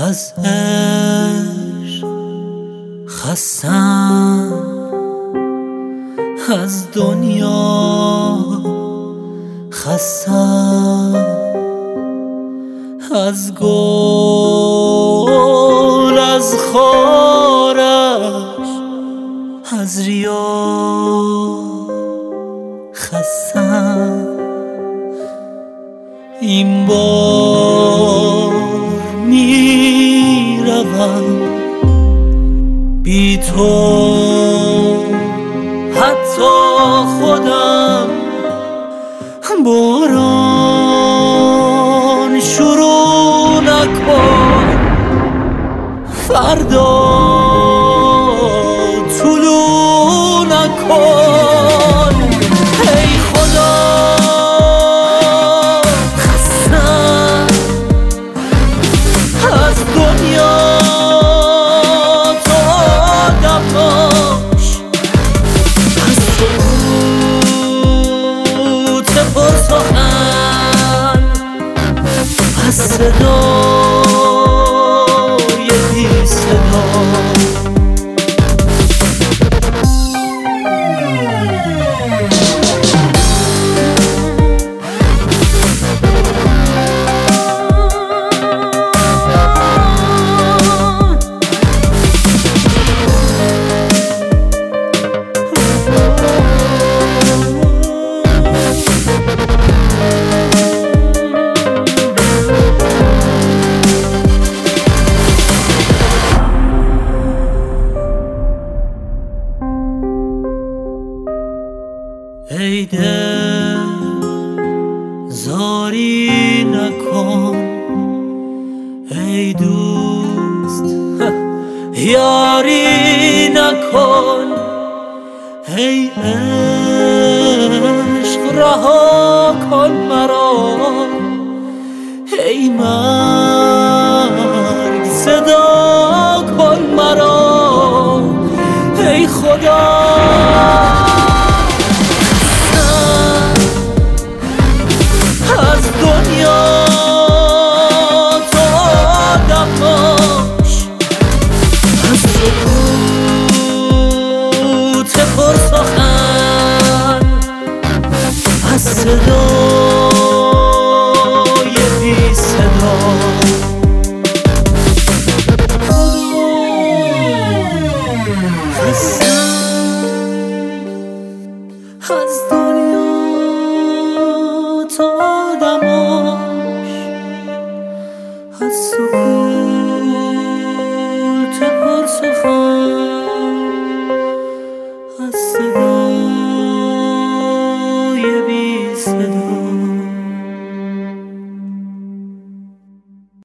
از عشق خستم، از دنیا خستم، از گل از خارش از ریا خستم. این بار میروم بی تو، حتی خودم باران شروع نکن، فردا طلوع نکن. ای خدا خستم از دنیا تا آدماش، از سکوت پرسخن، از صدای بی صدا. ای دل زاری نکن، ای دوست یاری نکن، ای عشق رها کن مرا، ای مرگ صدا کن مرا. ای خدا از دنیا تا آدماش، از سکوت پرسخن، از صدای بی صدا. از دنیا تا آدماش، از سکوت